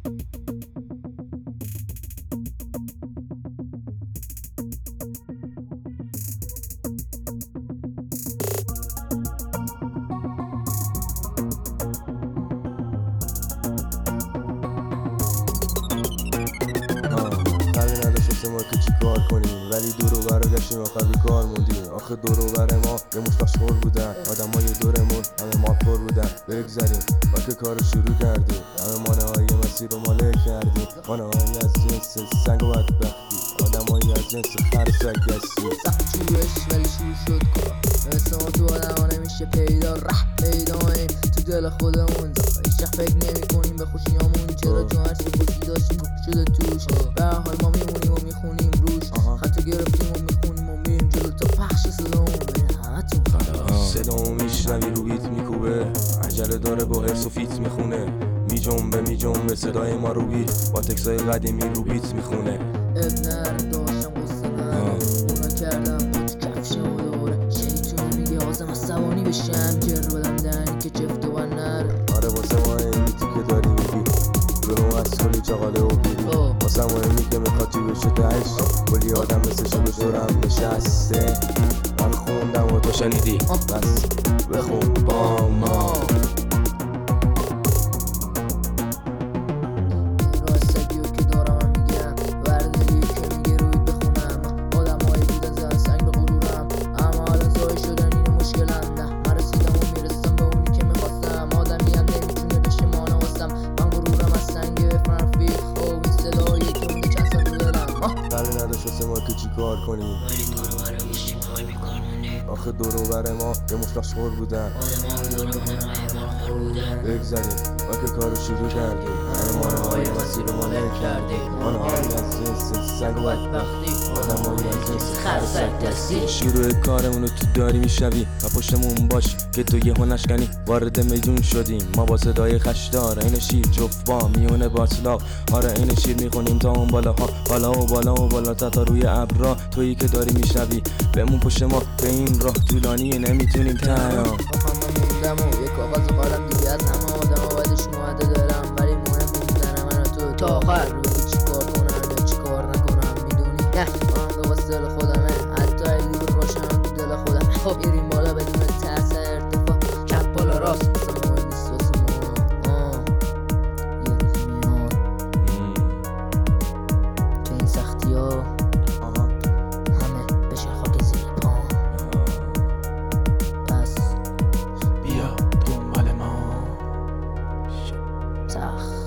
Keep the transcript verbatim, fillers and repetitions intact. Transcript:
ما که چی کار کنیم ولی دور و برا گشتیم آخر بیکار موندیم. آخه دور و بر ما یه مشت مشغول بودن، آدمای دورمون همه مالخور بودن. بگذریم ما که کارو شروع کردیم، همه مانه های مسیر رو ماله کردیم. مانه های از جنس سنگ و بدبختی، آدمایی از جنس خرسک دستی. سخت شروعش ولی شروع شد کار، مثل ما تو آدم ها نمیشه پیدا. ره پیداییم تو دل خودمون، هیچ وقت فکر نمی کنیم به خوشیامون. چرا چون هرچی خوشی داشتیم شده توش. به هر حال ما میمونیم و میخونیم روش، خطو گرفتیم و میخونیم و میریم جلو تا پخش صدامون بین همتون. صدامو میشنوی رو بیت میکوبه، عجله داره با حرس و فیت میخونه. میجنبه میجنبه صدای ما رو بیت، با تکسای قدیمی رو بیت میخونه. اب نر داشتم قصه نر اونا کردم با تو کفشم و دوره. شیطونه میگه آزم عصبانی بشم، جر بدم دنی که چفت و نره. آره واسه ما این بیتی که داری میگی جلو از کلی چاقاله و بیری. واسه مهمی که میخواد تو بشه تهش، کلی آدم مثل شو به دورم نشسته. من خوندم و تو شنیدی، بس بخون با ما. واسه ما که چی کار کنیم ولی دور و برا گشتیم همه بیکار موندیم. آخه دور و بر ما یه مشت مشغول بودن، آدم‌ها دور و بر ما مالخور بودن. بگذریم ما که کارو شروع کردیم، همه مانه های مسیر رو ماله کردیم. مانه های از جنس سنگ و بدبختی، آدمایی از جنس خرسک دستی. شروع کارمونو تو داری میشنوی و پشتمون باش که تو یه هنشکنی. وارد میدون شدیم ما با صدای خشدار، این شیر جفت با میونه باطلاق. آره این شیر میخونیم تا اون بالاها، بالا و بالا و بالا تا روی ابرا. تویی که داری میشنوی بمون پشت ما، به این راه طولانیه نمیتونیم تنها. با همه موندم و یک کاغذ و قلم دیگه از همه آدم ها بدشون اومده دارم. ولی مهم موندن من و تو تا آخر رو چی کار کنم یا چی کار نکنم میدونی. نه آهنگ واسه دل خودمه، حتی اگه دور باشم تو دل خودم. خب میریم بالا بدون ترس ارتفاع، کف بالا راست واسه مهم نیست واسه ما. آه یه روز میاد تو این سختی ها همه بشه خاک زیر پا. بیا دنبال ما. سخت